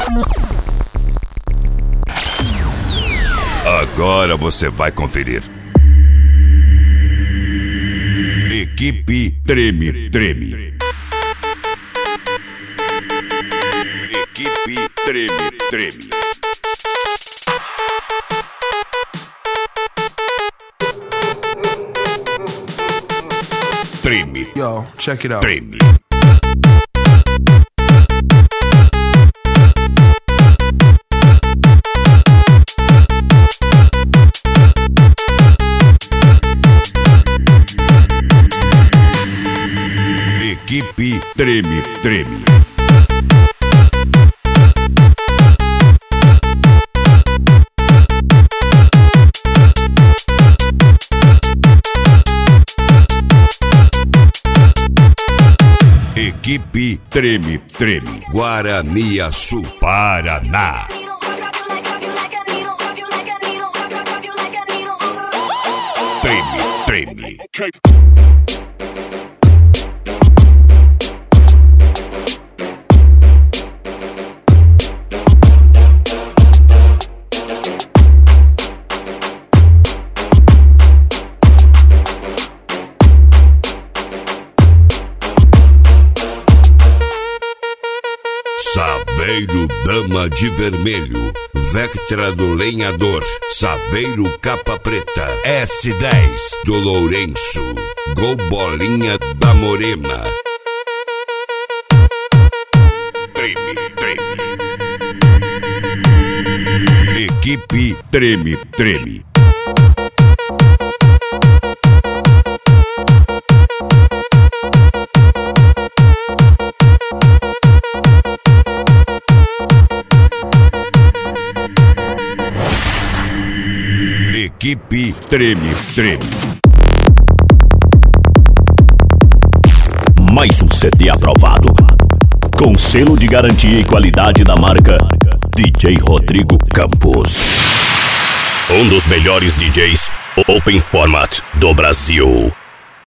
Agora você vai conferir. Equipe Treme Treme. Equipe Treme Treme. Treme. Yo, check it out. Treme. Equipe Treme Treme. Equipe Treme Treme. Guaraniaçu, Paraná. Treme Treme. Saveiro Dama de Vermelho, Vectra do Lenhador, Saveiro Capa Preta, S10 do Lourenço, Gol Bolinha da Morena. Treme, treme. Equipe Treme Treme. Equipe Treme Treme. Mais um CD aprovado, com selo de garantia e qualidade da marca DJ Rodrigo Campos. Um dos melhores DJs Open Format do Brasil.